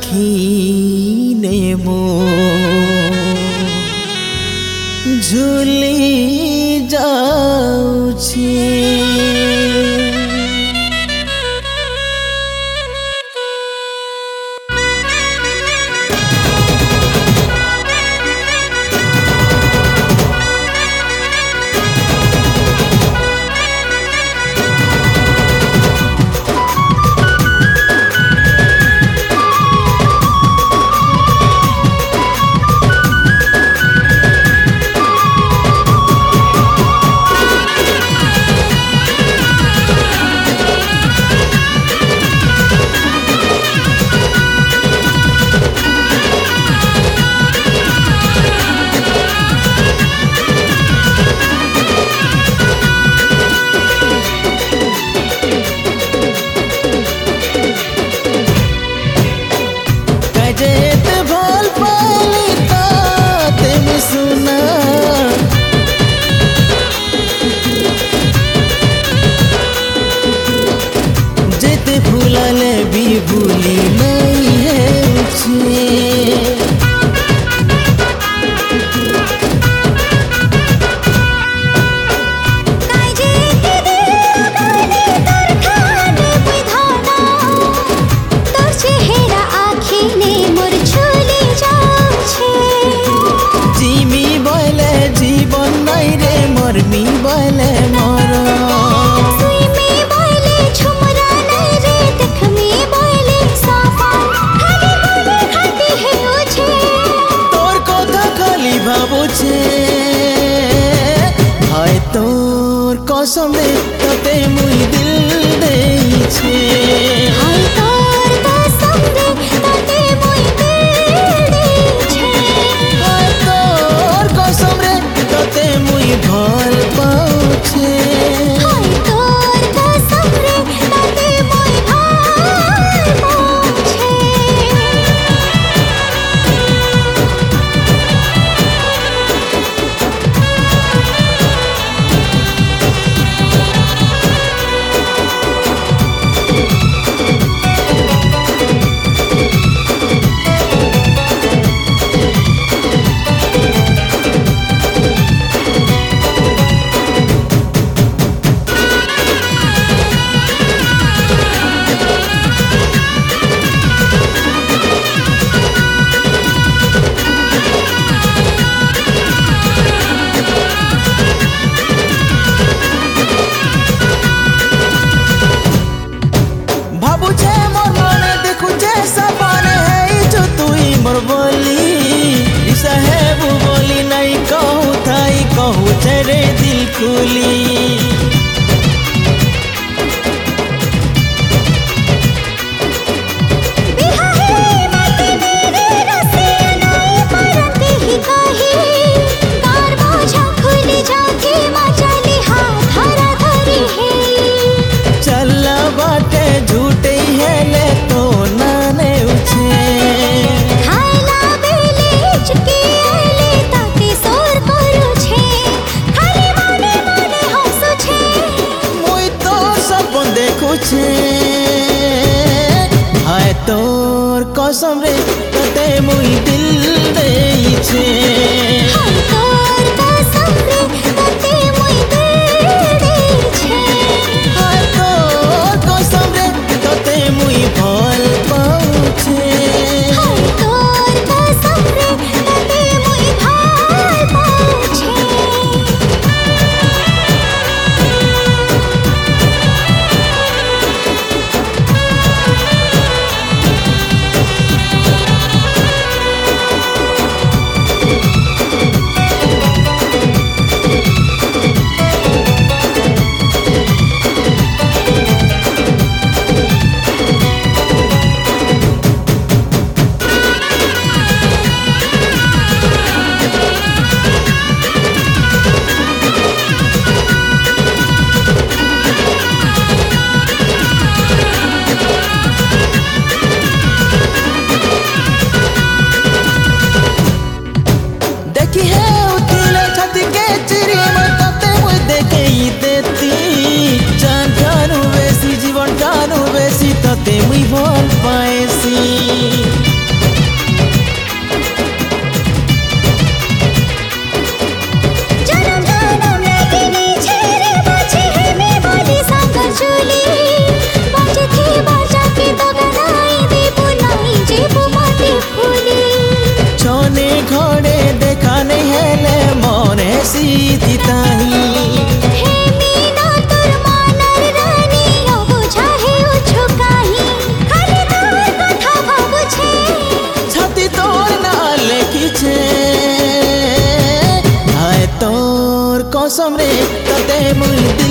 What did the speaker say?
आखी ने मो झूली जाऊछी। जेत भोल पाली ताते में सुना जेते भूलले भी भूली नहीं है मुझे। मी बोले मोरो सुई बोले छुमरा नहीं रे देख मी बोले साफा खाली बोले खाती है उछे तोर कथा खाली भाबो छे हाय तोर कसम रे तते मुई दिल देई छे। हाय तोर कसम रे तते मुई दिल देई छे। हाय तोर कसम रे तते मुई भल पाउछे। हाय तोर कसम रे तते मुई भल पाउछे। भाबुछे मोर मने देखुछे सपने है जो तुई मोर बोली इसा है वो बोली नहीं कहू थाई कहू छे रे दिल खुली। झूठे हेले तो नाने उछे खाइला बेले चुके आले ताते सोर करू छे खाली मने मने हंसु छे मुई तो सपन देखु छे। हाय तोर कसम रे तते मुई दिल देई छे। हाय तोर कसम रे तते मुई दिल देई छे। हाय तोर कसम रे तते मुई भल पाउछे। हाय तोर कसम रे तते मुई भल पाउछे। ঘরে দেখা নেই হেলে মনে স্মৃতি তাহি হে মিনা তোর মানার রানী অবুঝা হেউছো কাহি খালি তোর কথা ভাবুছে ছাতি তোর না লেখিছে হায় তোর কসম রে ততে মুই